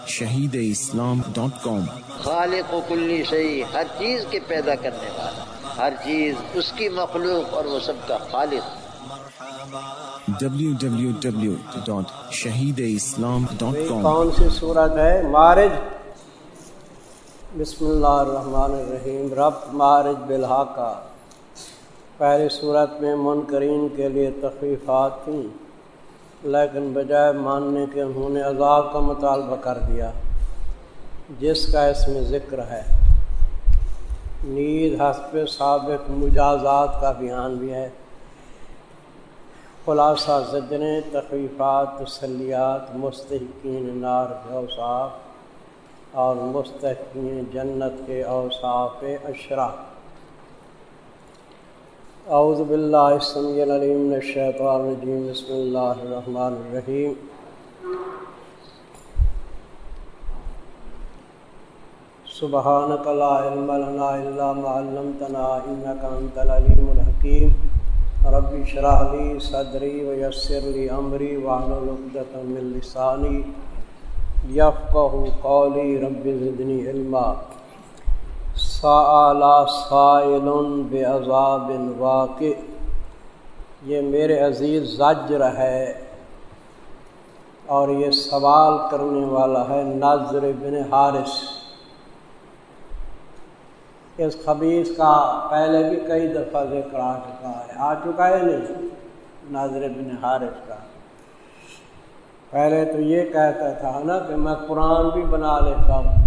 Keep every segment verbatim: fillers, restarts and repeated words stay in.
شہید اسلام ڈاٹ کام۔ خالق و کلی شیء، ہر چیز کے پیدا کرنے والا، ہر چیز اس کی مخلوق اور وہ سب کا خالق۔ ڈبلیو ڈبلیو ڈبلیو ڈاٹ شہید اسلام ڈاٹ کام۔ کون سی صورت ہے؟ معارج۔ بسم اللہ الرحمن الرحیم۔ ربط معارج بالحاقہ۔ پہلی صورت میں منکرین کے لیے تخفیفات تھیں، لیکن بجائے ماننے کے انہوں نے عذاب کا مطالبہ کر دیا جس کا اس میں ذکر ہے۔ نیز حسب سابق مجازات کا بیان بھی ہے۔ خلاصہ زجریں، تخفیفات، تسلیات مستحقین نار کے اوصاف اور مستحقین جنت کے اوصاف اشرا۔ اعوذ باللہ السمیع العلیم من الشیطان الرجیم، بسم اللہ الرحمن الرحیم۔ سبحانک لا علم لنا الا ما علمتنا انک انت العلیم الحکیم۔ رب اشرح لی صدری ویسر لی امری واحلل عقدۃ من لسانی یفقہوا قولی، رب زدنی علما۔ سأل سائل بعذاب واقع، یہ میرے عزیز زجر ہے اور یہ سوال کرنے والا ہے نضر بن حارث۔ اس خبیث کا پہلے بھی کئی دفعہ ذکر آ چکا ہے آ چکا ہے نہیں؟ نضر بن حارث کا پہلے تو یہ کہتا تھا نا کہ میں قرآن بھی بنا لیتا ہوں۔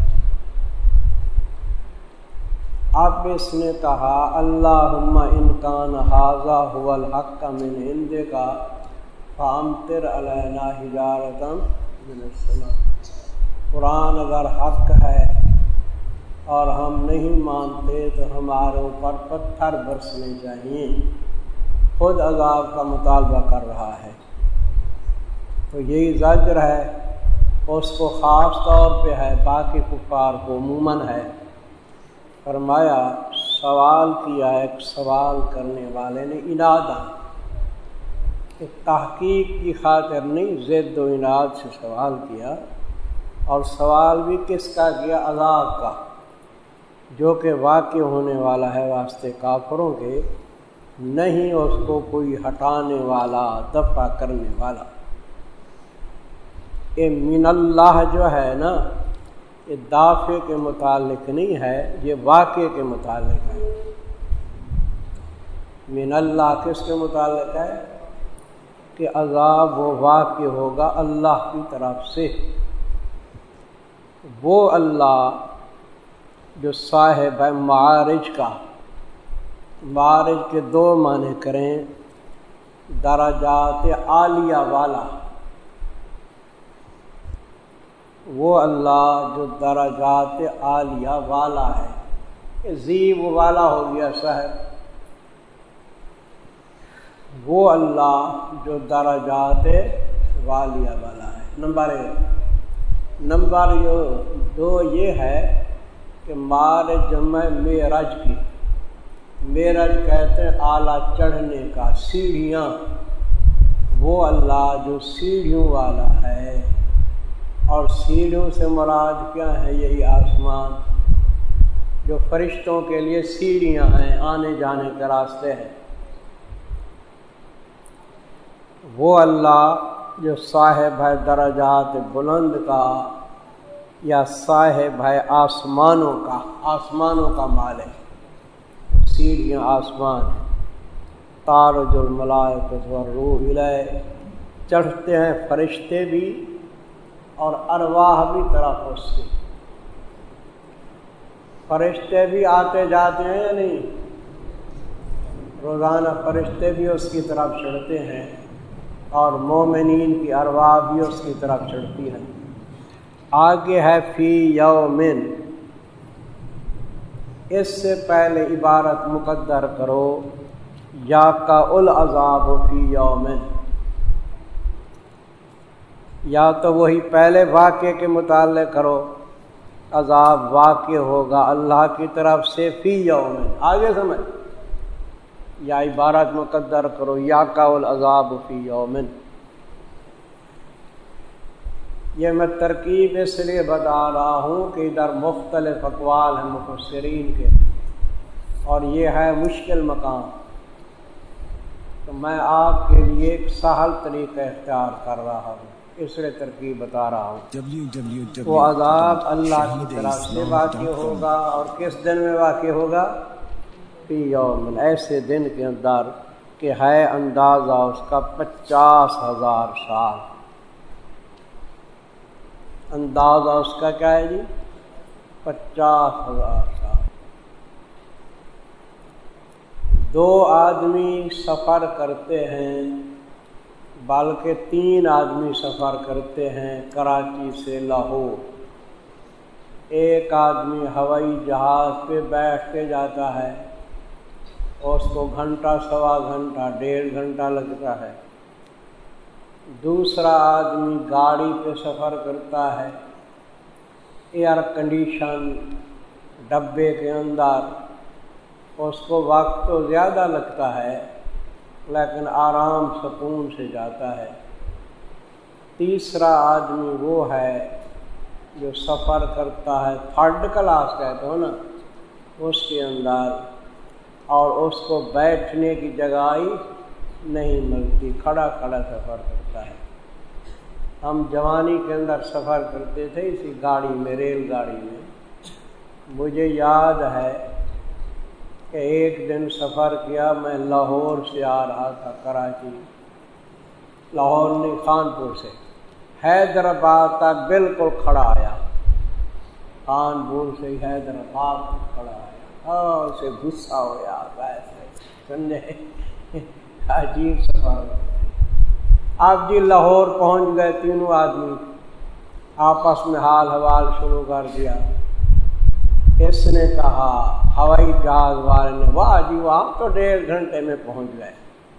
اب اس نے کہا اللہم ان کان ھذا ھو الحق من عندک فامطر علینا حجارۃ من السماء۔ قرآن اگر حق ہے اور ہم نہیں مانتے تو ہمارے اوپر پتھر برسنے چاہیے۔ خود عذاب کا مطالبہ کر رہا ہے، تو یہی زجر ہے، اس کو خاص طور پہ ہے، باقی کفار کو عموماً ہے۔ فرمایا سوال کیا، ایک سوال کرنے والے نے انادہ، تحقیق کی خاطر نہیں، ضد و اناد سے سوال کیا، اور سوال بھی کس کا کیا؟ عذاب کا، جو کہ واقع ہونے والا ہے واسطے کافروں کے، نہیں اس کو کوئی ہٹانے والا، دفع کرنے والا۔ یہ من اللہ جو ہے نا، یہ دافع کے متعلق نہیں ہے، یہ واقع کے متعلق ہے۔ من اللہ کس کے متعلق ہے؟ کہ عذاب وہ واقع ہوگا اللہ کی طرف سے، وہ اللہ جو صاحب ہے معارج کا۔ معارج کے دو معنی کریں، درجات عالیہ والا، وہ اللہ جو درجات عالیہ والا ہے، زیب والا ہو گیا صاحب، وہ اللہ جو درجات والیہ والا ہے۔ نمبر ایک۔ نمبر دو یہ ہے کہ معارج جمع معراج کی، معراج کہتے ہیں اعلیٰ چڑھنے کا، سیڑھیاں، وہ اللہ جو سیڑھیوں والا ہے، اور سیڑھیوں سے مراد کیا ہے؟ یہی آسمان جو فرشتوں کے لیے سیڑھیاں ہیں، آنے جانے کے راستے ہیں۔ وہ اللہ جو صاحب ہے درجات بلند کا، یا صاحب ہے آسمانوں کا، آسمانوں کا مالک، سیڑھیاں آسمان ہیں۔ تعرج الملائکۃ والروح الیہ، چڑھتے ہیں فرشتے بھی اور ارواح بھی طرف اس سے۔ فرشتے بھی آتے جاتے ہیں یا نہیں؟ روزانہ فرشتے بھی اس کی طرف چڑھتے ہیں، اور مومنین کی ارواح بھی اس کی طرف چڑھتی ہیں۔ آگے ہے فی یومن، اس سے پہلے عبارت مقدر کرو یا کا العذاب فی یومن، یا تو وہی پہلے واقعے کے متعلق کرو، عذاب واقع ہوگا اللہ کی طرف سے فی یومن، آگے سمجھ، یا عبارت مقدر کرو یا کا العذاب فی یومن۔ یہ میں ترکیب اس لیے بتا رہا ہوں کہ ادھر مختلف اقوال ہیں مفسرین کے، اور یہ ہے مشکل مقام، تو میں آپ کے لیے ایک سہل طریقہ اختیار کر رہا ہوں، اس لیے ترکیب بتا رہا ہوں۔ وہ عذاب اللہ کی طرف سے واقع ہوگا، اور کس دن میں واقع ہوگا؟ فی یوم، ایسے دن کے اندر کہ ہے اندازہ اس کا پچاس ہزار سال۔ اندازہ اس کا کیا ہے جی؟ پچاس ہزار سال۔ دو آدمی سفر کرتے ہیں، بلکہ تین آدمی سفر کرتے ہیں کراچی سے لاہور۔ ایک آدمی ہوائی جہاز پہ بیٹھ کے جاتا ہے، اس کو گھنٹہ سوا گھنٹہ ڈیڑھ گھنٹہ لگتا ہے۔ دوسرا آدمی گاڑی پہ سفر کرتا ہے، ایئر کنڈیشن ڈبے کے اندر، اس کو وقت تو زیادہ لگتا ہے لیکن آرام سکون سے جاتا ہے۔ تیسرا آدمی وہ ہے جو سفر کرتا ہے تھرڈ کلاس کہتے ہو نا، اس کے اندر، اور اس کو بیٹھنے کی جگہ ہی نہیں ملتی، کھڑا کھڑا سفر کرتا ہے۔ ہم جوانی کے اندر سفر کرتے تھے اسی گاڑی میں، ریل گاڑی میں۔ مجھے یاد ہے کہ ایک دن سفر کیا، میں لاہور سے آ رہا تھا کراچی، لاہور نہیں خانپور سے حیدرآباد تک بالکل کھڑا آیا، خانپور سے حیدرآباد تک کھڑا آیا، ہاں اسے غصہ ہو جاتا ہے، سمجھے؟ عجیب سفر۔ اب جی لاہور پہنچ گئے تینوں آدمی، آپس میں حال حوال شروع کر دیا۔ اس نے کہا ہوائی جہاز والے نے، واہ جی وہاں تو ڈیڑھ گھنٹے میں پہنچ گئے۔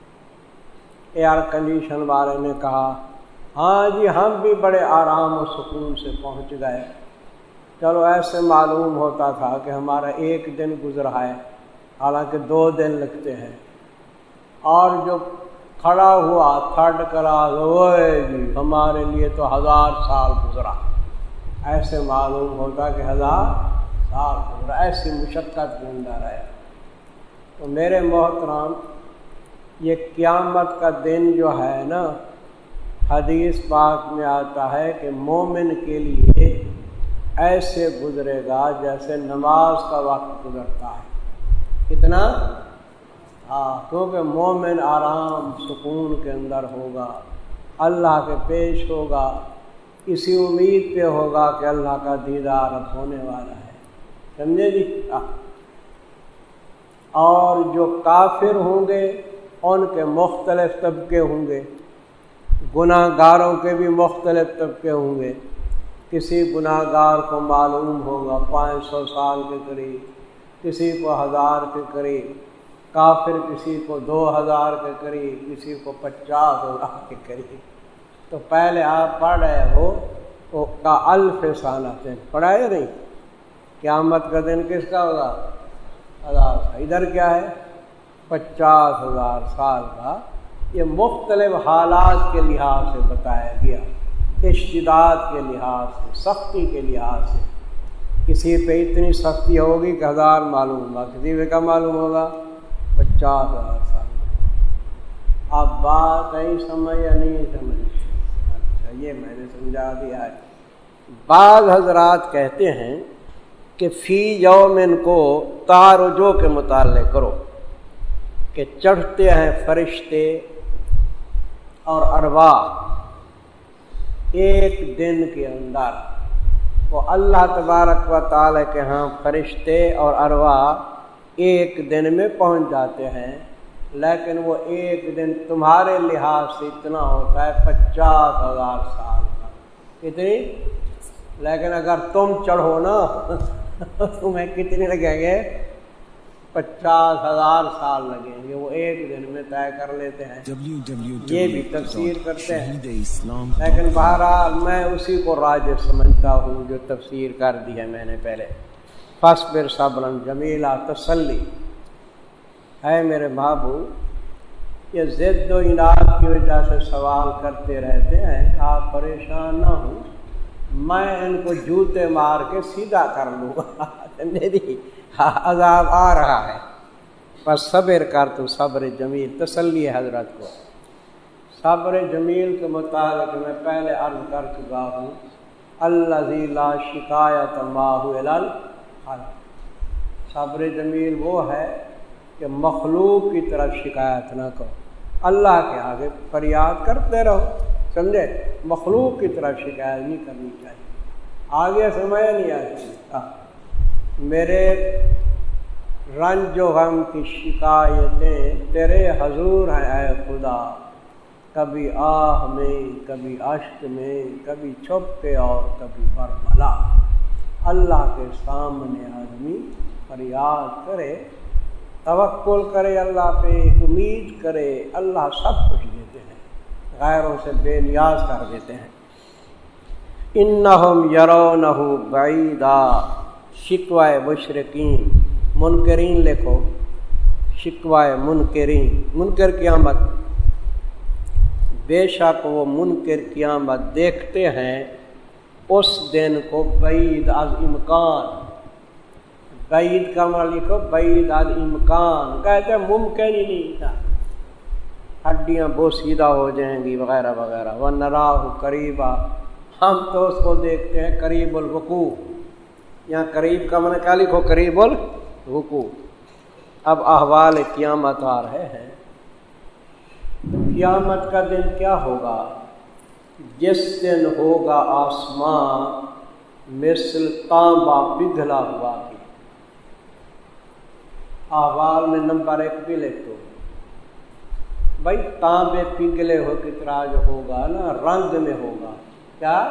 ایئر کنڈیشن والے نے کہا ہاں جی ہم بھی بڑے آرام و سکون سے پہنچ گئے۔ چلو ایسے معلوم ہوتا تھا کہ ہمارا ایک دن گزرا ہے، حالانکہ دو دن لگتے ہیں۔ اور جو کھڑا ہوا تھرڈ کلاس، وہ جی ہمارے لیے تو ہزار سال گزرا، ایسے معلوم ہوتا کہ ہزار سال گزرا، ایسی مشقت کے اندر ہے۔ تو میرے محترم، یہ قیامت کا دن جو ہے نا، حدیث پاک میں آتا ہے کہ مومن کے لیے ایسے گزرے گا جیسے نماز کا وقت گزرتا ہے۔ کتنا؟ ہاں، کیونکہ مومن آرام سکون کے اندر ہوگا، اللہ کے پیش ہوگا، اسی امید پہ ہوگا کہ اللہ کا دیدار اب ہونے والا ہے، سمجھے جی؟ اور جو کافر ہوں گے ان کے مختلف طبقے ہوں گے، گناہ گاروں کے بھی مختلف طبقے ہوں گے۔ کسی گناہ گار کو معلوم ہوگا پانچ سو سال کے قریب، کسی کو ہزار کے قریب، کافر کسی کو دو ہزار کے قریب، کسی کو پچاس ہزار کے قریب۔ تو پہلے آپ پڑھ رہے ہو کا الف سالہ پڑھا ہے نہیں؟ قیامت کا دن کس کا ہوگا؟ ہزار سال۔ ادھر کیا ہے؟ پچاس ہزار سال کا۔ یہ مختلف حالات کے لحاظ سے بتایا گیا، اشتداد کے لحاظ سے، سختی کے لحاظ سے۔ کسی پہ اتنی سختی ہوگی کہ ہزار معلوم ہوگا، کسی پہ کیا معلوم ہوگا؟ پچاس ہزار سال۔ اب بات نہیں سمجھ یا نہیں سمجھ؟ اچھا، یہ میں نے سمجھا دیا ہے۔ بعض حضرات کہتے ہیں کہ فی یومن کو تعرجو کے متعلق کرو، کہ چڑھتے ہیں فرشتے اور ارواح ایک دن کے اندر۔ وہ اللہ تبارک و تعالی کے ہاں فرشتے اور ارواح ایک دن میں پہنچ جاتے ہیں، لیکن وہ ایک دن تمہارے لحاظ سے اتنا ہوتا ہے پچاس ہزار سال کا۔ کتنی؟ لیکن اگر تم چڑھو نا تمہیں کتنے لگیں گے؟ پچاس ہزار سال لگیں گے۔ وہ ایک دن میں طے کر لیتے ہیں، یہ بھی تفسیر کرتے ہیں، لیکن بہرحال میں اسی کو راجح سمجھتا ہوں جو تفسیر کر دی ہے میں نے پہلے۔ فاصبر صبرا جمیلا، تسلی ہے میرے محبوب۔ یہ ضد و اناد کی وجہ سے سوال کرتے رہتے ہیں، آپ پریشان نہ ہوں، میں ان کو جوتے مار کے سیدھا کر لوں گا. میری عذاب آ رہا ہے، بس صبر کر. تو صبر جمیل تسلی ہے حضرت کو. صبر جمیل کے متعلق میں پہلے عرض کر چکا ہوں، الذی لا شکایت معہ الی الخلق. صبر جمیل وہ ہے کہ مخلوق کی طرف شکایت نہ کرو، اللہ کے آگے فریاد کرتے رہو. سمجھے؟ مخلوق کی طرف شکایت نہیں کرنی چاہیے. آگے سمجھ نہیں آتی. میرے رنج و غم کی شکایتیں تیرے حضور ہیں اے خدا، کبھی آہ میں، کبھی اشک میں، کبھی چھپ کے اور کبھی برملا. اللہ کے سامنے آدمی فریاد کرے، توکل کرے اللہ پہ، امید کرے. اللہ سب کچھ دیتے ہیں، غیروں سے بے نیاز کر دیتے ہیں. انہم یرونہ بعیدا. شکوائے مشرکین، منکرین لکھو، شکوائے منکرین. منکر قیامت، بے شک وہ منکر قیامت دیکھتے ہیں اس دن کو بعید از امکان. بعید کا معنی لکھو بعید از امکان، کہتے ہیں ممکن ہی نہیں تھا، ہڈیاں بوسیدہ ہو جائیں گی وغیرہ وغیرہ. وَنَرَاهُ قَرِيبًا، ہم تو اس کو دیکھتے ہیں قریب الوقوع. یہاں قریب کا معنی کیا لکھو؟ قریب الوقوع. اب احوال قیامت آ رہے ہیں. قیامت کا دن کیا ہوگا؟ جس دن ہوگا آسمان مثل تانبا پگھلا ہوا کی. احوال میں نمبر ایک بھی لکھ دو بھائی. تانبے پگھلے ہو کی طرح جو ہوگا نا، رنگ میں ہوگا. کیا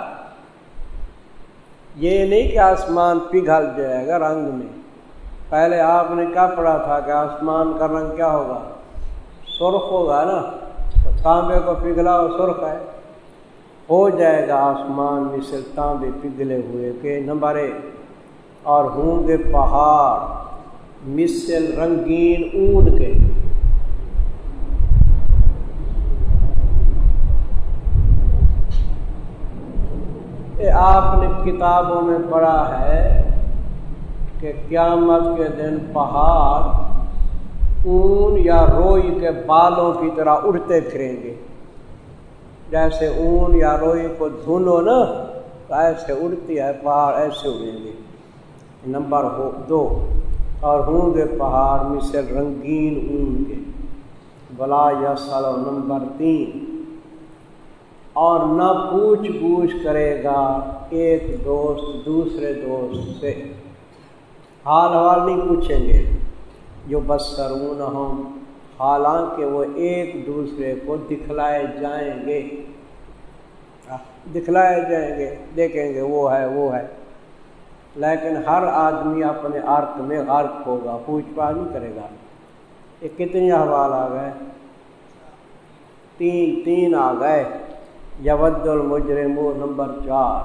یہ نہیں کہ آسمان پگھل جائے گا رنگ میں. پہلے آپ نے کیا پڑھا تھا کہ آسمان کا رنگ کیا ہوگا؟ سرخ ہوگا نا. تو تانبے کو پگھلا ہو سرخ ہے، ہو جائے گا آسمان مثل تانبے پگھلے ہوئے کے. نمبر ایک. اور ہوں گے پہاڑ مثل رنگین اون کے. آپ نے کتابوں میں پڑھا ہے کہ قیامت کے دن پہاڑ اون یا روئی کے بالوں کی طرح اڑتے پھریں گے. جیسے اون یا روئی کو دھنو نا تو ایسے اڑتی ہے پہاڑ، ایسے اڑیں گے. نمبر ہو دو. اور ہوں گے پہاڑ مثل رنگین اون کے. بلا یسلو. نمبر تین. اور نہ پوچھ گوچھ کرے گا ایک دوست دوسرے دوست سے. حال حوال نہیں پوچھیں گے. جو بصرون ہم، حالانکہ وہ ایک دوسرے کو دکھلائے جائیں گے، دکھلائے جائیں گے، دیکھیں گے وہ ہے وہ ہے. لیکن ہر آدمی اپنے عرق میں غرق ہوگا، پوچھ پاچھ نہیں کرے گا. یہ کتنے احوال آ گئے؟ تین تین آ گئے. یود المجرم. نمبر چار.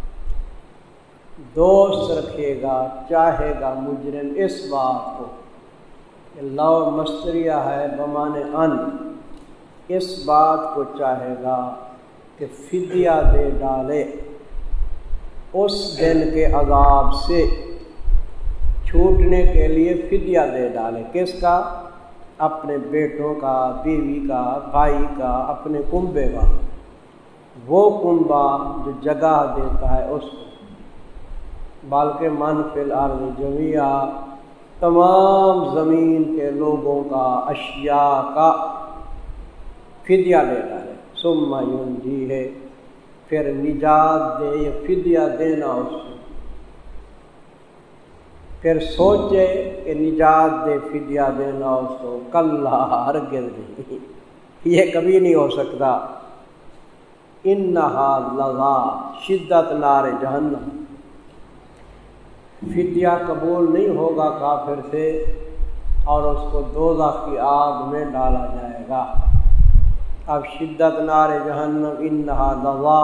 دوست رکھے گا، چاہے گا مجرم اس بات کو. لو مستریہ ہے بمانے ان، اس بات کو چاہے گا کہ فدیہ دے ڈالے اس دن کے عذاب سے چھوٹنے کے لیے. فدیہ دے ڈالے کس کا؟ اپنے بیٹوں کا، بیوی کا، بھائی کا، اپنے کنبے کا. وہ کنبا جو جگہ دیتا ہے اس کو. بلکہ من فی الارض جمیعا، تمام زمین کے لوگوں کا، اشیاء کا فدیہ لے ڈالے. ثم ینجی ہے، پھر نجات دے. یہ فدیہ دینا اس کو. پھر سوچے کہ نجات دے، فدیہ دینا اس کو. کلا، ہرگز نہیں، یہ کبھی نہیں ہو سکتا. انہا لظا، شدت نار جہنم. فدیہ قبول نہیں ہوگا کافر سے اور اس کو دوزخ کی آگ میں ڈالا جائے گا. اب شدت نار جہنم. انہا لظا،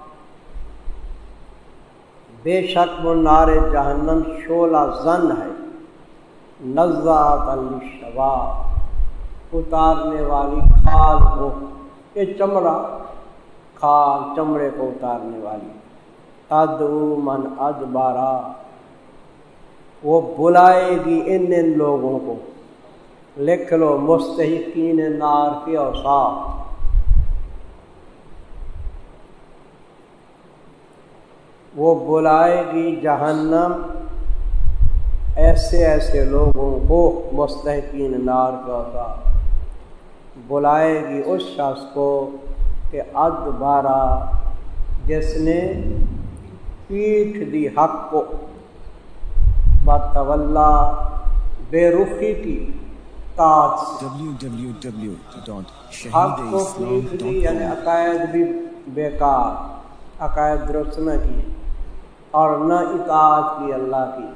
بے شک وہ نار جہنم شعلہ زن ہے. نزاعۃ للشوا، اتارنے والی کھال کو. یہ چمڑا، کھال چمڑے کو اتارنے والی. تدعو من ادبارا، وہ بلائے گی ان ان لوگوں کو. لکھ لو مستحقین نار کی اوصاف. وہ بلائے گی جہنم ایسے ایسے لوگوں کو، مستحقین نار کا اوصاف. بلائے گی اس شخص کو کہ ادبارا، جس نے پیٹھ دی حق کو، بتولا، بے رخی کی، تاج سے. ڈبلیو ڈبلیو ڈبلیو ڈاٹ شہید حق کو اسلام پیٹھ ڈاٹ دی یعنی کام. عقائد بھی بیکار، عقائد درست نہ کی اور نہ اطاعت کی اللہ کی.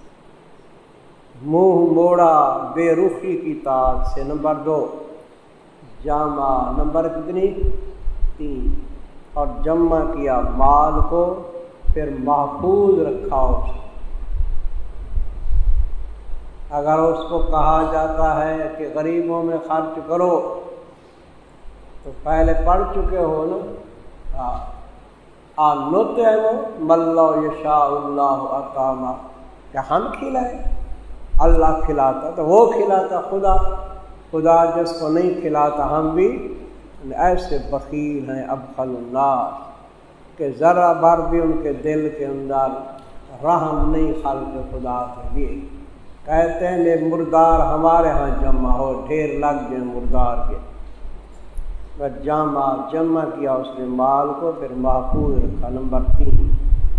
منہ موڑا بے رخی کی تاج سے. نمبر دو جامع، نمبر کتنی؟ تین. اور جمع کیا مال کو، پھر محفوظ رکھا اس. اگر اس کو کہا جاتا ہے کہ غریبوں میں خرچ کرو تو پہلے پڑھ چکے ہو نا. ہاں نطعم من لا یشاء اللہ اطعمہ، کیا ہم کھلائیں؟ اللہ کھلاتا تو وہ کھلاتا. خدا خدا جس کو نہیں کھلاتا ہم بھی ایسے بخیل ہیں ابخل الناس کہ ذرا بھر بھی ان کے دل کے اندر رحم نہیں خلق خدا کے لیے. کہتے ہیں یہ مردار ہمارے ہاں جمع ہو، ڈھیر لگ گئے مردار کے. بس جمع جمع کیا اس نے مال کو، پھر محفوظ رکھا. نمبر تین،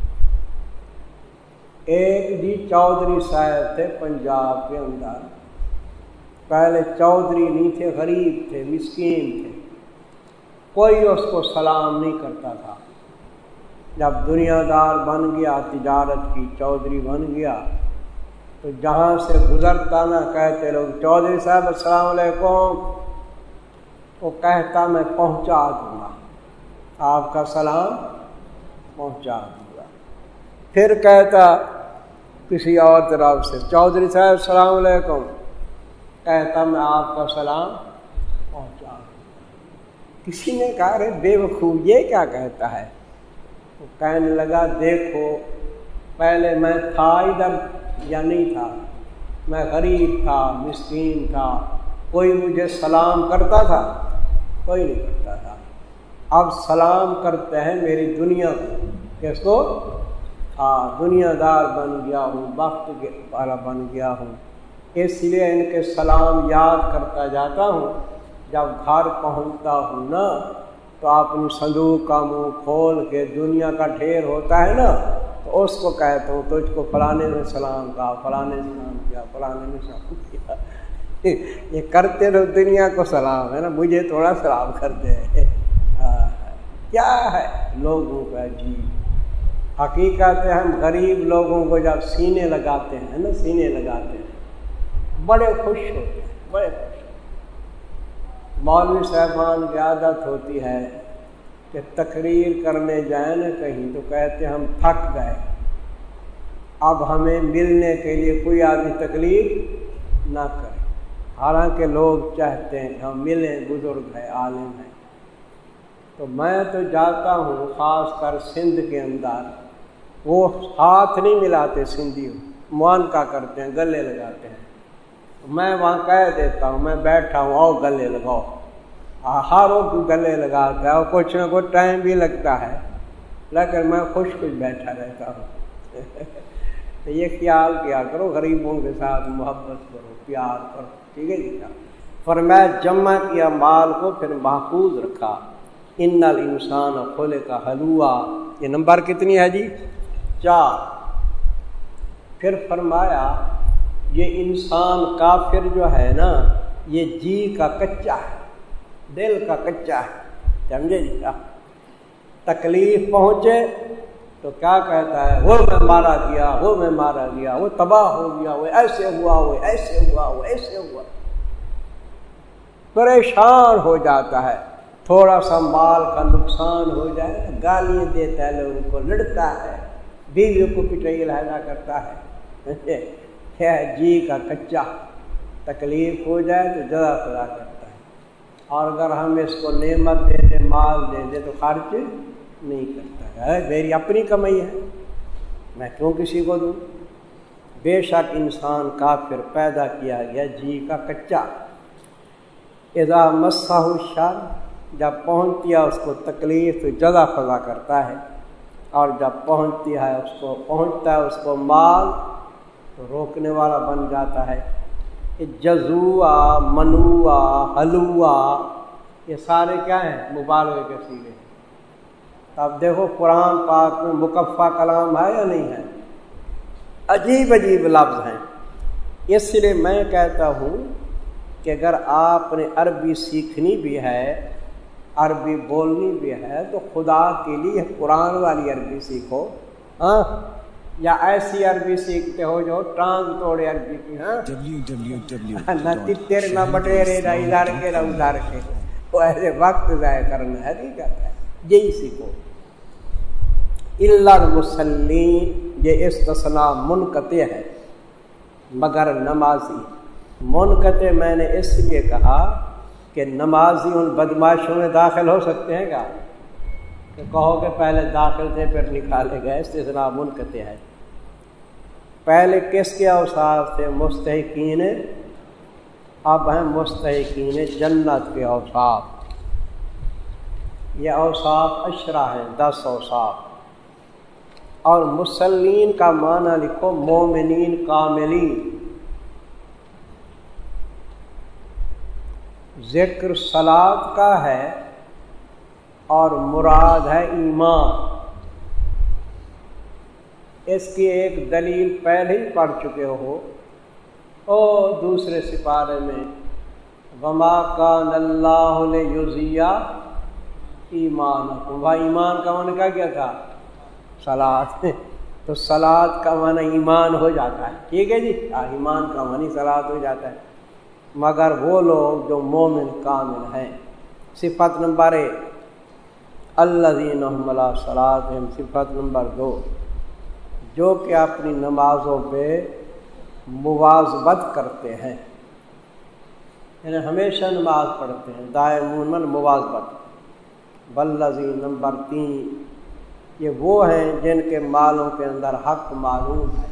ایک جی چودھری صاحب تھے پنجاب کے اندر. پہلے چودھری نہیں تھے، غریب تھے، مسکین تھے، کوئی اس کو سلام نہیں کرتا تھا. جب دنیا دار بن گیا، تجارت کی چودھری بن گیا، تو جہاں سے گزرتا نہ کہتے لوگ چودھری صاحب السلام علیکم. وہ کہتا میں پہنچا دوں گا، آپ کا سلام پہنچا دوں گا. پھر کہتا کسی اور طرف سے چودھری صاحب السلام علیکم، کہتا میں آپ کا سلام پہنچا دوں گا. کسی نے کہا رے بے وقوف یہ کیا کہتا ہے؟ وہ کہنے لگا دیکھو پہلے میں تھا ادھر یا نہیں تھا، میں غریب تھا، مسکین تھا، کوئی مجھے سلام کرتا تھا؟ کوئی نہیں کرتا تھا. اب سلام کرتے ہیں میری دنیا کو. کس کو؟ ہاں دنیا دار بن گیا ہوں، وقت کے والا بن گیا ہوں، اس لیے ان کے سلام یاد کرتا جاتا ہوں. جب گھر پہنچتا ہوں نا تو اپنی صندوق کا منہ کھول کے دنیا کا ڈھیر ہوتا ہے نا، تو اس کو کہتا ہوں تجھ کو فلانے نے سلام کہا، فلانے نے سلام کیا، فلانے نے سلام کیا. یہ کرتے رہو دنیا کو سلام ہے نا، مجھے تھوڑا سلام کرتے ہیں. کیا ہے لوگوں کا جی. حقیقت ہے ہم غریب لوگوں کو جب سینے لگاتے ہیں نا، سینے لگاتے ہیں بڑے خوش ہوتے ہیں، بڑے خوش. مولوی صاحبان کی عادت ہوتی ہے کہ تقریر کرنے جائیں نا کہیں تو کہتے ہم تھک گئے، اب ہمیں ملنے کے لیے کوئی آدمی تکلیف نہ کرے. حالانکہ لوگ چاہتے ہیں کہ ہم ملیں، بزرگ ہے، عالم ہے. تو میں تو جاتا ہوں خاص کر سندھ کے اندر، وہ ہاتھ نہیں ملاتے سندھی، معانقہ کرتے ہیں، گلے لگاتے ہیں. میں وہاں کہہ دیتا ہوں میں بیٹھا ہوں آؤ گلے لگاؤ. ہاروں کو گلے لگاتا ہے اور کچھ نہ کچھ ٹائم بھی لگتا ہے، لیکن میں خوش خوش بیٹھا رہتا ہوں. تو یہ خیال کیا کرو، غریبوں کے ساتھ محبت کرو، پیار کرو. ٹھیک ہے جی. فرمایا جمع کیا مال کو، پھر محفوظ رکھا. ان الانسان خلق ہلوعا. یہ نمبر کتنی ہے جی؟ چار. پھر فرمایا یہ انسان کافر جو ہے نا، یہ جی کا کچا ہے، دل کا کچا ہے. سمجھے جی؟ تکلیف پہنچے تو کیا کہتا ہے؟ وہ میں مارا گیا، وہ میں مارا گیا، وہ تباہ ہو گیا، وہ ایسے ہوا، وہ ایسے ہوا، وہ ایسے ہوا. پریشان ہو جاتا ہے. تھوڑا سا مال کا نقصان ہو جائے گالیاں دیتا ہے، لوگوں کو لڑتا ہے، بیوی کو پٹائی لہجا کرتا ہے. کیا ہے؟ جی کا کچا. تکلیف ہو جائے تو جزا خدا کرتا ہے. اور اگر ہم اس کو نعمت دے دیں، مال دے دیں تو خرچ نہیں کرتا ہے، میری اپنی کمائی ہے، میں کیوں کسی کو دوں؟ بے شک انسان کافر پیدا کیا گیا جی کا کچا، اذا مسہ الشر، جب پہنچتی ہے اس کو تکلیف تو جزا فضا کرتا ہے، اور جب پہنچتی ہے اس کو پہنچتا ہے اس کو مال تو روکنے والا بن جاتا ہے۔ جزوع، منوع، حلوہ، یہ سارے کیا ہیں؟ مبالغے کے صیغے ہیں۔ اب دیکھو قرآن پاک میں مکفہ کلام ہے یا نہیں ہے؟ عجیب عجیب لفظ ہیں۔ اس لیے میں کہتا ہوں کہ اگر آپ نے عربی سیکھنی بھی ہے، عربی بولنی بھی ہے، تو خدا کے لیے قرآن والی عربی سیکھو، ہاں، یا ایسی عربی سیکھتے ہو جو ٹانگ توڑے عربی کی، ہاں، نہ تتر نہ بٹیرے نہ ادھر کے نہ ادھر کے، وہ ایسے وقت ضائع کرنا ہے، نہیں کرتا ہے، یہی سیکھو۔ الا المصلین، یہ استثناء منقطع ہے، مگر نمازی۔ منقطع میں نے اس لیے کہا کہ نمازی ان بدماشوں میں داخل ہو سکتے ہیں کیا؟ کہ کہو کہ پہلے داخل تھے پھر نکالے گئے، استثناء منقطع ہے۔ پہلے کس کے اوصاف تھے؟ مستحقین، اب ہیں مستحقین جنت کے اوصاف۔ یہ اوصاف عشرہ ہیں، دس اوصاف۔ اور مسلمین کا معنی لکھو مومنین کاملین۔ ذکر صلاۃ کا ہے اور مراد ہے ایمان۔ اس کی ایک دلیل پہلے ہی پڑھ چکے ہو، او دوسرے سپارے میں، وما کان اللہ لیضیع ایمانکم، وہ ایمان کا معنی کیا کیا تھا؟ صلاۃ، تو صلاۃ کا معنی ایمان ہو جاتا ہے، ٹھیک ہے جی، ایمان کا معنی صلاۃ ہو جاتا ہے، مگر وہ لوگ جو مومن کامل ہیں۔ صفت نمبر ایک الذین هم علی صلاتہم، صفت نمبر دو جو کہ اپنی نمازوں پہ مواظبت کرتے ہیں، یعنی ہمیشہ نماز پڑھتے ہیں، دائمون مواظبت۔ والذین، نمبر تین، یہ وہ ہیں جن کے مالوں کے اندر حق معلوم ہے۔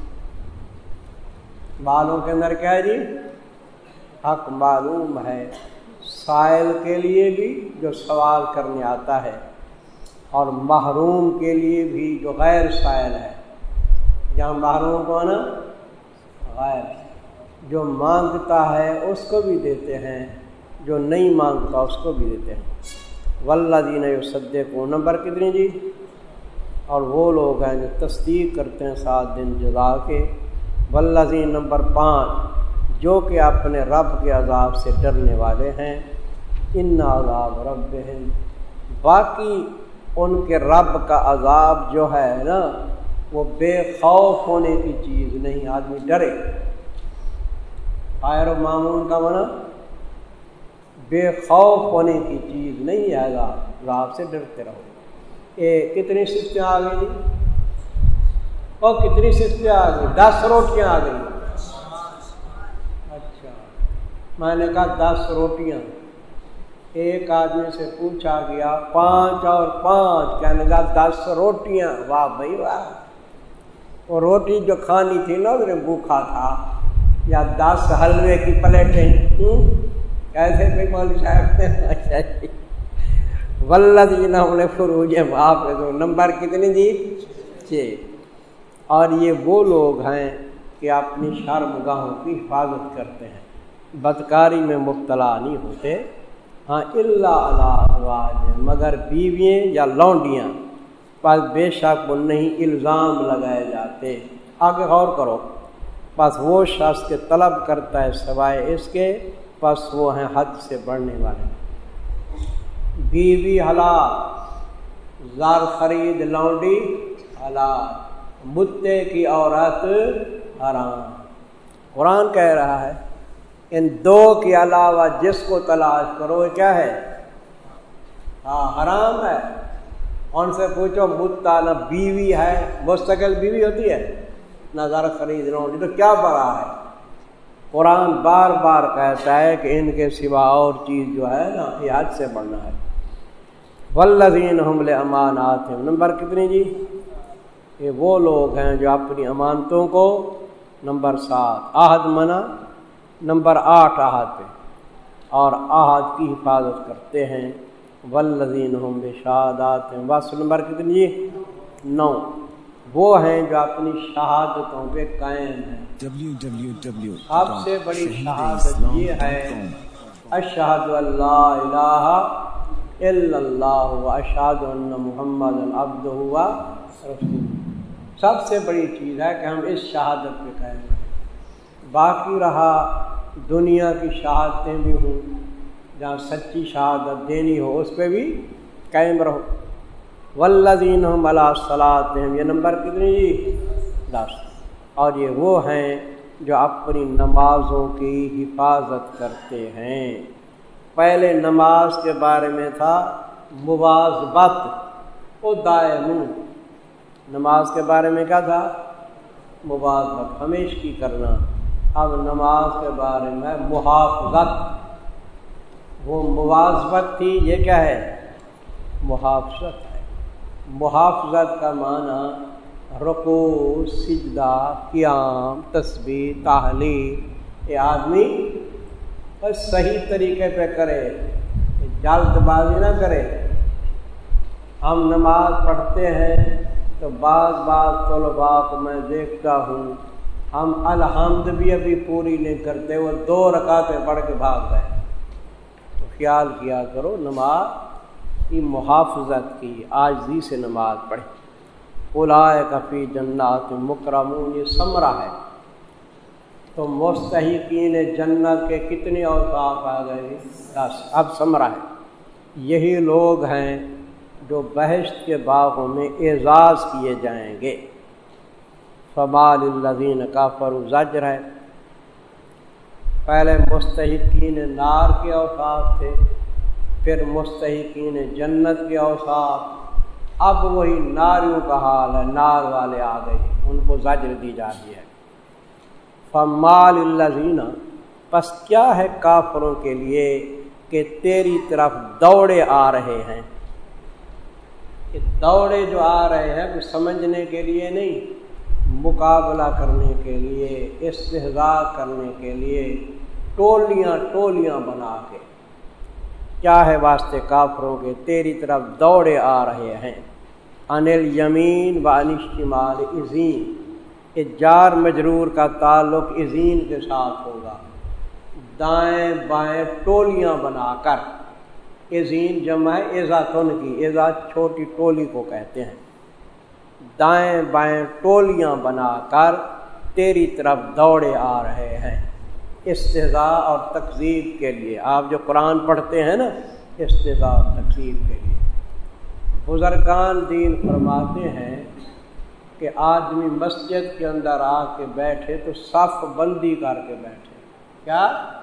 مالوں کے اندر کیا ہے جی؟ حق معلوم ہے، سائل کے لیے بھی جو سوال کرنے آتا ہے، اور محروم کے لیے بھی جو غیر سائل ہے۔ جہاں محروم کو نا غیر، جو مانگتا ہے اس کو بھی دیتے ہیں، جو نہیں مانگتا اس کو بھی دیتے ہیں۔ والذین یصدقون، نمبر کتنی جی؟ اور وہ لوگ ہیں جو تصدیق کرتے ہیں سات دن جزا کے۔ والذین، نمبر پانچ، جو کہ اپنے رب کے عذاب سے ڈرنے والے ہیں۔ ان عذاب ربہم، باقی ان کے رب کا عذاب جو ہے نا وہ بے خوف ہونے کی چیز نہیں، آدمی ڈرے۔ خیر و معمول کا معنی بے خوف ہونے کی چیز نہیں ہے، عذاب سے ڈرتے رہو۔ یہ کتنی صفتیں آ گئی؟ اور کتنی صفتیں آ گئی؟ دس روٹیاں آ گئی۔ اچھا، میں نے کہا دس روٹیاں۔ ایک آدمی سے پوچھا گیا پانچ اور پانچ، کہنے لگا دس روٹیاں۔ واہ بھائی واہ، وہ روٹی جو کھانی تھی نا اس نے بھوکھا تھا، یا دس حلوے کی پلیٹیں، کیسے بھی مولوی صاحب؟ والذین هم لفروجہم حافظون، نمبر کتنی جی؟ چھ۔ اور یہ وہ لوگ ہیں کہ اپنی شرمگاہوں کی حفاظت کرتے ہیں، بدکاری میں مبتلا نہیں ہوتے۔ ہاں، الا علی ازواجہم، مگر بیویاں یا لونڈیاں، پس بے شک وہ نہیں الزام لگائے جاتے۔ آگے غور کرو، پس وہ شخص کے طلب کرتا ہے سوائے اس کے، پس وہ ہیں حد سے بڑھنے والے۔ بیوی حلال، زر خرید لونڈی حلال، متے کی عورت حرام۔ قرآن کہہ رہا ہے ان دو کے علاوہ جس کو تلاش کرو کیا ہے؟ ہاں، حرام ہے۔ ان سے پوچھو متا نہ بیوی ہے، مستقل بیوی ہوتی ہے، نہ زر خرید لونڈی، تو کیا بڑا ہے؟ قرآن بار بار کہتا ہے کہ ان کے سوا اور چیز جو ہے نا یہ حد سے بڑھنا ہے۔ والذین ہم لاماناتہم، نمبر کتنی جی؟ یہ وہ لوگ ہیں جو اپنی امانتوں کو، نمبر سات عہد منع، نمبر آٹھ عہد پہ، اور عہد کی حفاظت کرتے ہیں۔ والذین ہم بشہاداتہم، بس نمبر کتنی جی؟ نو، وہ ہیں جو اپنی شہادتوں پہ قائم ہیں۔ ڈبلیو ڈبلیو ڈبلیو سب سے بڑی شہادت یہ ہے اشہد ان لا الہ الا اللہ و اشہد ان محمد عبدہ و رسولہ۔ سب سے بڑی چیز ہے کہ ہم اس شہادت پہ قائم ہیں۔ باقی رہا دنیا کی شہادتیں بھی ہوں، جہاں سچی شہادت دینی ہو اس پہ بھی قائم رہو۔ والذین ہم علی صلاتہم، یہ نمبر کتنی جی؟ دس، اور یہ وہ ہیں جو اپنی نمازوں کی حفاظت کرتے ہیں۔ پہلے نماز کے بارے میں تھا مواظبت و دائمون، نماز کے بارے میں کیا تھا؟ مواظبت، ہمیشگی کرنا۔ اب نماز کے بارے میں محافظت، وہ مواظبت تھی، یہ کیا ہے؟ محافظت ہے۔ محافظت کا معنی رکوع، سجدہ، قیام، تسبیح، تحلیل، یہ آدمی بس صحیح طریقے پہ کرے، جلد بازی نہ کرے۔ ہم نماز پڑھتے ہیں تو بعض بعض طلباء کو میں دیکھتا ہوں، ہم الحمد بھی ابھی پوری نہیں کرتے، وہ دو رکعتیں پڑھ کے بھاگ گئے۔ تو خیال کیا کرو، نماز کی محافظت کی، عاجزی سے نماز پڑھے۔ اولئک فی جنات مکرمون، یہ ثمرہ ہے۔ تو مستحقین جنت کے کتنے اوصاف آ گئے؟ دس، اب ثمرہ ہے۔ یہی لوگ ہیں جو بہشت کے باغوں میں اعزاز کیے جائیں گے۔ فما للذین کفروا، زجر ہے۔ پہلے مستحقین نار کے اوصاف تھے، پھر مستحقین جنت کے اوصاف، اب وہی ناریوں کا حال ہے، نار والے آ گئے، ان کو زجر دی جاتی ہے۔ فما للذین، پس کیا ہے کافروں کے لیے کہ تیری طرف دوڑے آ رہے ہیں۔ کہ دوڑے جو آ رہے ہیں وہ سمجھنے کے لیے نہیں، مقابلہ کرنے کے لیے، استہزاء کرنے کے لیے، ٹولیاں ٹولیاں بنا کے۔ کیا ہے واسطے کافروں کے تیری طرف دوڑے آ رہے ہیں۔ عن الیمین و عن الشمال عزین، کہ جار مجرور کا تعلق عزین کے ساتھ ہوگا، دائیں بائیں ٹولیاں بنا کر۔ عزین جمع ہے عزاتن کی، عزا چھوٹی ٹولی کو کہتے ہیں۔ دائیں بائیں ٹولیاں بنا کر تیری طرف دوڑے آ رہے ہیں، استہزاء اور تکذیب کے لیے۔ آپ جو قرآن پڑھتے ہیں نا، استہزاء اور تکذیب کے لیے۔ بزرگان دین فرماتے ہیں کہ آدمی مسجد کے اندر آ کے بیٹھے تو صف بندی کر کے بیٹھے۔ کیا؟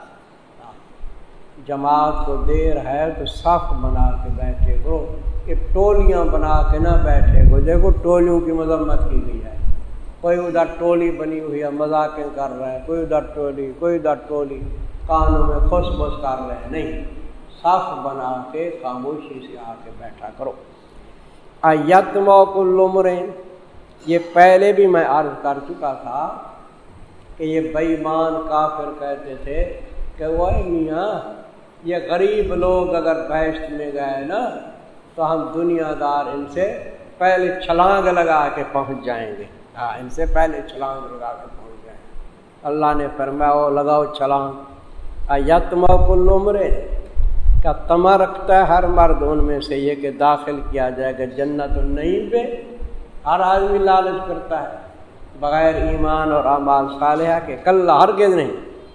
جماعت کو دیر ہے تو صف بنا کے بیٹھے کرو، یہ ٹولیاں بنا کے نہ بیٹھے کو۔ دیکھو ٹولیوں کی مذمت کی گئی ہے، کوئی ادھر ٹولی بنی ہوئی ہے مذاقیں کر رہا ہے، کوئی ادھر ٹولی، کوئی ادھر ٹولی، کانوں میں خوش بس کر رہے ہیں، نہیں، صف بنا کے خاموشی سے آ کے بیٹھا کرو۔ ایتمع کل امرئ، یہ پہلے بھی میں عرض کر چکا تھا کہ یہ بے ایمان کافر کہتے تھے کہ وہ میاں یہ غریب لوگ اگر بہشت میں گئے نا تو ہم دنیا دار ان سے پہلے چھلانگ لگا کے پہنچ جائیں گے، ہاں ان سے پہلے چھلانگ لگا کے پہنچ جائیں گے۔ اللہ نے فرمایا وہ لگاؤ چھلانگ۔ ایتمع کل امرئ، کا تمہ رکھتا ہے ہر مرد ان میں سے یہ کہ داخل کیا جائے گا جنت النعیم پہ۔ ہر آدمی لالچ کرتا ہے بغیر ایمان اور اعمال صالحہ کے، کل ہرگز نہیں۔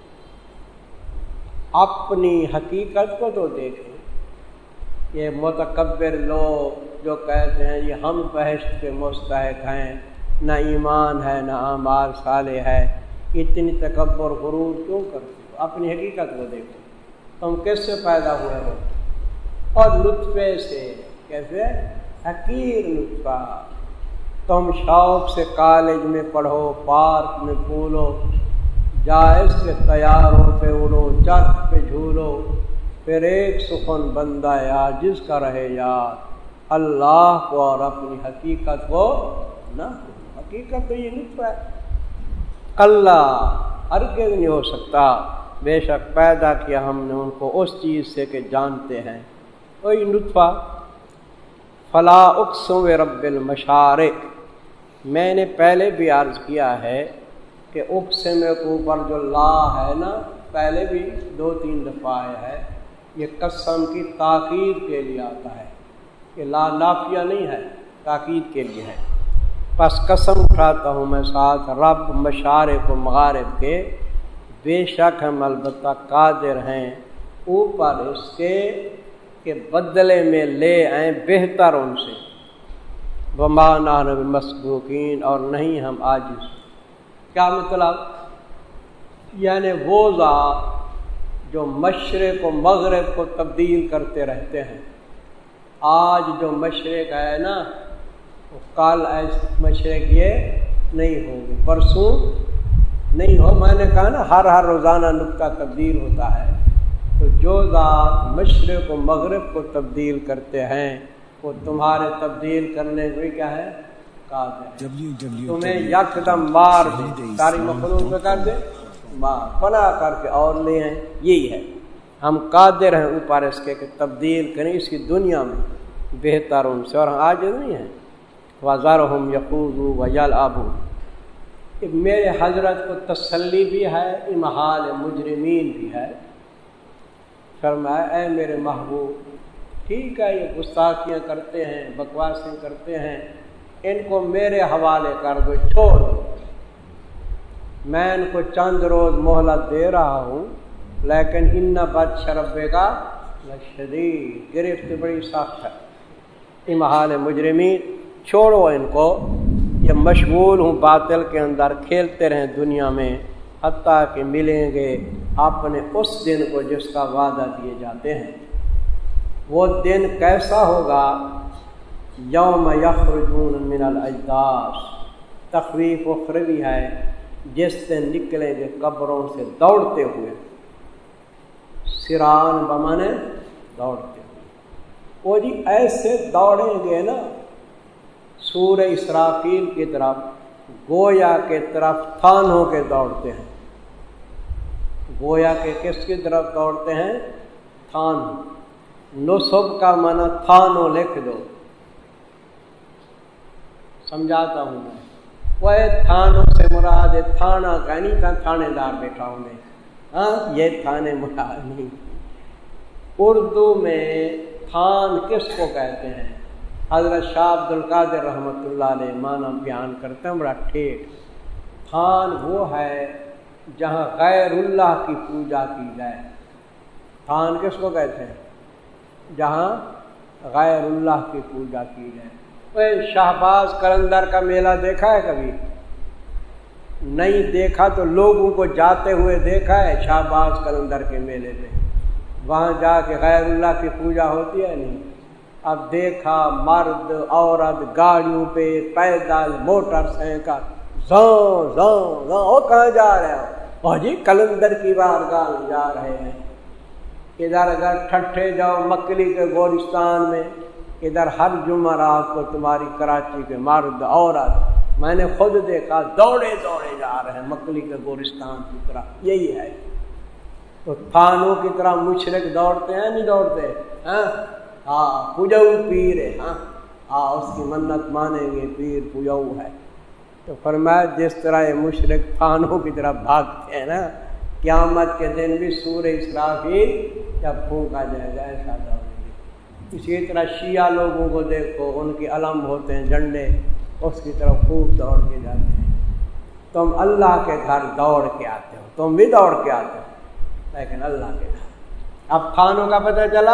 اپنی حقیقت کو تو دیکھیں، یہ متکبر لوگ جو کہتے ہیں یہ ہم بہشت کے مستحق ہیں، نہ ایمان ہے نہ اعمال صالح ہے، اتنی تکبر غرور کیوں کرتے ہو؟ اپنی حقیقت کو دیکھو، تم کس سے پیدا ہوئے ہو؟ اور لطفے سے، کیسے؟ حقیر لطفہ۔ تم شوق سے کالج میں پڑھو، پارک میں پھولو، جائز کے طیاروں پہ اڑو، چرخ پہ جھولو، پھر ایک سخن بندہ عاجز کا رہے یاد اللہ کو اور اپنی حقیقت کو نہ، حقیقت تو یہ نطفہ ہے، اللہ ہرگز نہیں ہو سکتا، بے شک پیدا کیا ہم نے ان کو اس چیز سے کہ جانتے ہیں، وہی نطفہ۔ فلا اقسم برب المشارق، میں نے پہلے بھی عرض کیا ہے کہ اقسم کے اوپر جو لا ہے نا، پہلے بھی دو تین دفعہ آیا ہے، یہ قسم کی تاکید کے لیے آتا ہے، کہ لا نافیہ نہیں ہے، تاکید کے لیے ہے۔ پس قسم اٹھاتا ہوں میں ساتھ رب مشارق و مغارب کے، بے شک ہم البتہ قادر ہیں اوپر اس کے کہ بدلے میں لے آئیں بہتر ان سے، وما نحن بمسبوقین، اور نہیں ہم عاجز۔ کیا مطلب؟ یعنی وہ ذات جو مشرق و مغرب کو تبدیل کرتے رہتے ہیں، آج جو مشرق ہے نا وہ کل ایسے مشرق یہ نہیں ہوگی، پرسوں نہیں ہو، میں نے کہا نا ہر ہر روزانہ نقطہ تبدیل ہوتا ہے، تو جو ذات مشرق و مغرب کو تبدیل کرتے ہیں وہ تمہارے تبدیل کرنے میں کیا ہے؟ قادر ہے۔ تمہیں یکدم مار دے، ساری مخلوق پہ کر دے مار، فنا کر کے اور لے آئیں، یہی ہے، ہم قادر ہیں اوپر اس کے کہ تبدیل کریں اسی دنیا میں بہتر ان سے، اور ہم عاجز نہیں ہیں۔ وَذَرْهُمْ يَخُوضُوا وَيَلْعَبُوا، میرے حضرت کو تسلی بھی ہے، امحال مجرمین بھی ہے۔ فرمایا اے میرے محبوب ٹھیک ہے یہ گستاخیاں کرتے ہیں، بکواسیں کرتے ہیں، ان کو میرے حوالے کر دو، چھوڑ دو، میں ان کو چند روز مہلت دے رہا ہوں، لیکن ان بطش ربک لشدید، گرفت بڑی سخت ہے۔ امحال مجرمین، چھوڑو ان کو، یہ مشغول ہوں باطل کے اندر، کھیلتے رہیں دنیا میں حتیٰ کہ ملیں گے اپنے اس دن کو جس کا وعدہ دیے جاتے ہیں۔ وہ دن کیسا ہوگا؟ یوم یخرجون من الاجداث، تخویف اخروی ہے، جس دن نکلیں گے قبروں سے دوڑتے ہوئے، سران بمانے دوڑتے ہوئے، وہ جی ایسے دوڑیں گے نا سورہ اسرافیل کی طرف، گویا کے طرف تھانوں کے دوڑتے ہیں، گویا کے کس کی طرف دوڑتے ہیں؟ تھان۔ نصب کا معنی تھانوں لکھ دو، سمجھاتا ہوں میں، وہ تھانوں سے مراد تھانہ کا نہیں تھا، تھانے دار بیٹھا ہوں میں، ہاں یہ تھانے مراد نہیں۔ اردو میں تھان کس کو کہتے ہیں؟ حضرت شاہ عبد القادر رحمۃ اللہ علیہ معنی بیان کرتے ہیں بڑا ٹھیک۔ تھان وہ ہے جہاں غیر اللہ کی پوجا کی جائے، تھان کس کو کہتے ہیں؟ جہاں غیر اللہ کی پوجا کی جائے۔ وہ شہباز قلندر کا میلہ دیکھا ہے کبھی؟ نہیں دیکھا تو لوگوں کو جاتے ہوئے دیکھا ہے شہباز قلندر کے میلے پہ، وہاں جا کے غیر اللہ کی پوجا ہوتی ہے نہیں؟ اب دیکھا مرد عورت گاڑیوں پہ پیدل موٹر سائیکل، زاں زاں زاں، وہ کہاں جا رہے ہو؟ اور جی قلندر کی بارگاہ میں جا رہے ہیں۔ ادھر اگر ٹھٹھے جاؤ مکلی کے گورستان میں، ادھر ہر جمعرات کو تمہاری کراچی کے مرد عورت، میں نے خود دیکھا دوڑے دوڑے جا رہے ہیں مکلی کے گورستان کی طرف، یہی ہے۔ تو تھانوں کی طرح مشرک دوڑتے ہیں نہیں دوڑتے؟ ہاں ہاں پوجاؤ پیر ہے، ہاں ہاں اس کی منت مانیں گے، پیر پوجاؤ ہے۔ تو فرمایا جس طرح یہ مشرک تھانوں کی طرف بھاگتے ہیں نا، قیامت کے دن بھی سورہ اسرافیل جب پھونکا جائے گا ایسا دوڑیں گے۔ اسی طرح شیعہ لوگوں کو دیکھو، ان کے علم ہوتے ہیں جھنڈے، اس کی طرف خوب دوڑ کے جاتے ہیں۔ تم اللہ کے گھر دوڑ کے آتے ہو، تم بھی دوڑ کے آتے ہو، لیکن اللہ کے گھر۔ اب تھانوں کا پتہ چلا،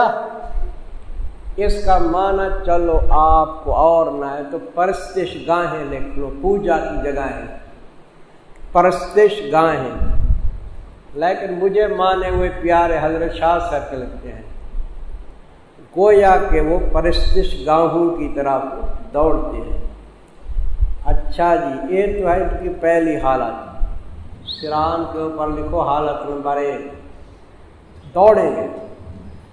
اس کا معنی چلو آپ کو اور نہ ہے تو پرستش گاہیں لکھ لو، پوجا کی جگہیں، پرستش گاہیں، لیکن مجھے مانے ہوئے پیارے حضرت شاہ صاحب کے لگتے ہیں، گویا کہ وہ پرستش گاہوں کی طرف دوڑتے ہیں۔ اچھا جی، یہ تو ہے ان کی پہلی حالت، سران کے اوپر لکھو حالت نمبر ایک، دوڑیں گے۔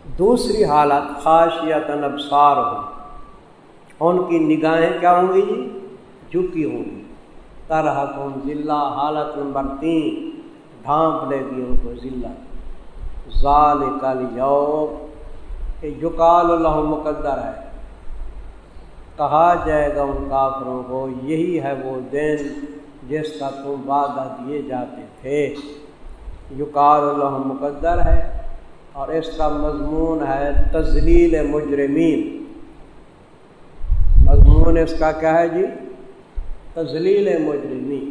دوسری حالت خاشیتن ابصار ہو، ان کی نگاہیں کیا ہوں گی جی؟ جھکی ہوں گی. ترہقہم ذلہ، حالت نمبر تین، ڈھانپ لے گی ان کو ذلت. ذالک الیوم، کہ یقال لہم مقدر ہے، کہا جائے گا ان کافروں کو یہی ہے وہ دن جس کا تم وعدہ دیے جاتے تھے. یقال لہم مقدر ہے اور اس کا مضمون ہے تذلیل مجرمین. مضمون اس کا کیا ہے جی؟ تذلیل مجرمین،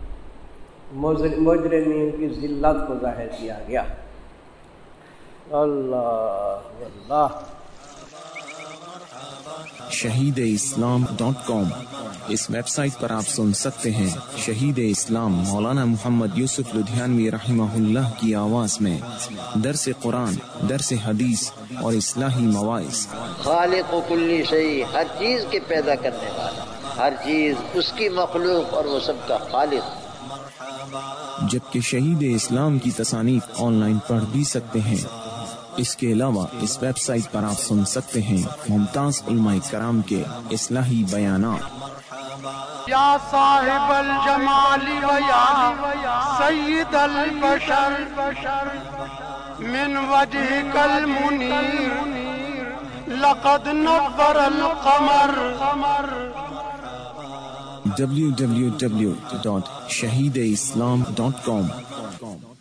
مجرمین کی ذلت کو ظاہر کیا گیا. اللہ اللہ. شہید اسلام ڈاٹ کام، اس ویب سائٹ پر آپ سن سکتے ہیں شہید اسلام مولانا محمد یوسف لدھیانوی رحمہ اللہ کی آواز میں درس قرآن، درس حدیث اور اصلاحی مواعظ. خالق و کلی شیء، ہر چیز کے پیدا کرنے والا، ہر چیز اس کی مخلوق اور وہ سب کا خالق. جبکہ شہید اسلام کی تصانیف آن لائن پڑھ بھی سکتے ہیں. اس کے علاوہ اس ویب سائٹ پر آپ سن سکتے ہیں ممتاز علماء کرام کے اصلاحی بیانات. یا صاحب الجمال و یا سید البشر من وجهك المنیر لقد نور القمر. ڈبلیو ڈبلیو ڈبلیو ڈاٹ شہید اسلام ڈاٹ کام